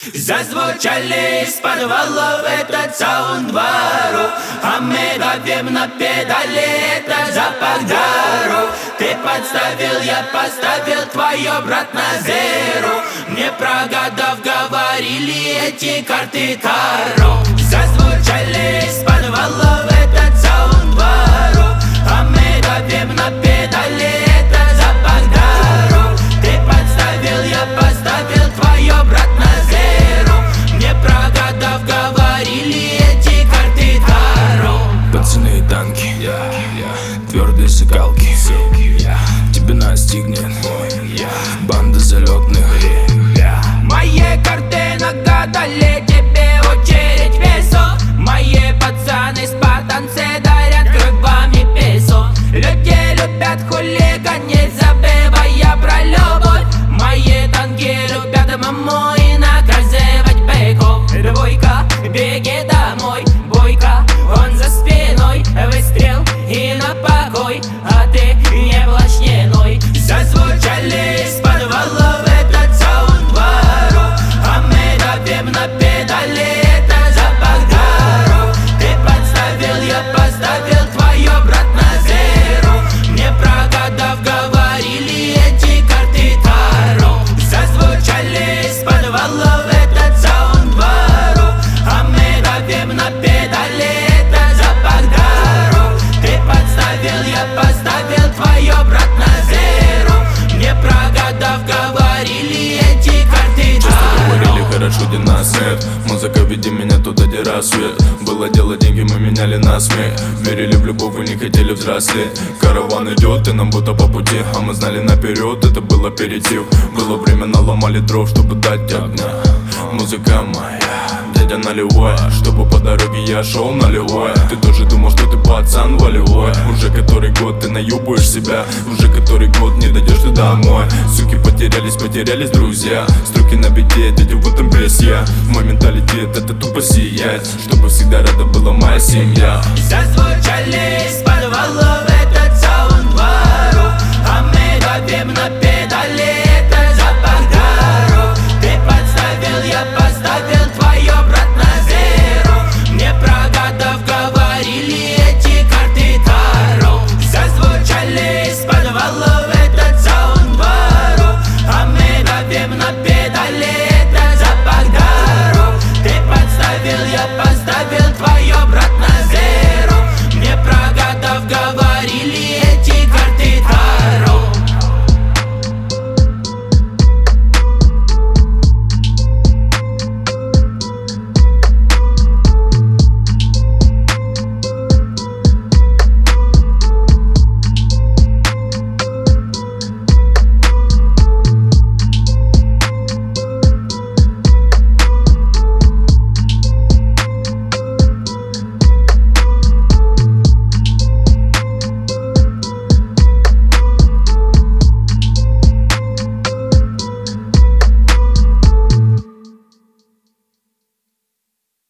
Зазвучали из подвалов этот саундбару, а мы давим на педали, это запах дару. Ты подставил, я поставил, твой брат на зеро. Мне прогадав говорили эти карты Таро. Зазвучали из подвалов этот саундбару, а мы давим на педали, это запах дару. Ты подставил, я поставил, твой брат на зеро. Мне прогадав говорили эти карты Таро. Пацаны и танки, твердые сыкалки, тебе настигнет банда залетных. Мои карты нагадали, тебе очередь весо. Мои пацаны спартанцы дарят кругами песо. Люди любят хулиганить, забывая про любовь. Мои танки любят маму и наказывать быков. Двойка, беги домой, бойка, он за спиной. Выстрел и на покой, а ты не блошненой. Зазвучали из подвалов этот саундбару, а мы давим на педали, это запах дару. Ты подставил, я поставил, твой брат на зеро. Мне прогадав говорили эти карты Таро. Зазвучали из подвалов этот саундбару, а мы давим на педали, это запах дару. Ты подставил, я поставил, твой брат на зеро. Мне прогадав говорили эти карты Таро. Говорили хорошо, где нас нет. Музыка, веди меня туда, где рассвет. Было дело, деньги мы меняли на смех. Верили в любовь, вы не хотели взрослеть. Караван идет, и нам будто по пути, а мы знали наперед, это был аперитив. Было время, наломали дров, чтобы дать огня. Музыка моя, дядя налевой, чтобы по дороге я шел наливой. Ты тоже думал, что ты пацан волевой. Уже который год ты наебываешь себя, уже который год не дойдешь ты домой. Суки потерялись друзья. Строки на бите, дядя в этом весь я. Мой менталитет это тупо сиять, чтобы всегда рада была моя семья. Зазвучали из подвалов этот саундбару, а мы давим на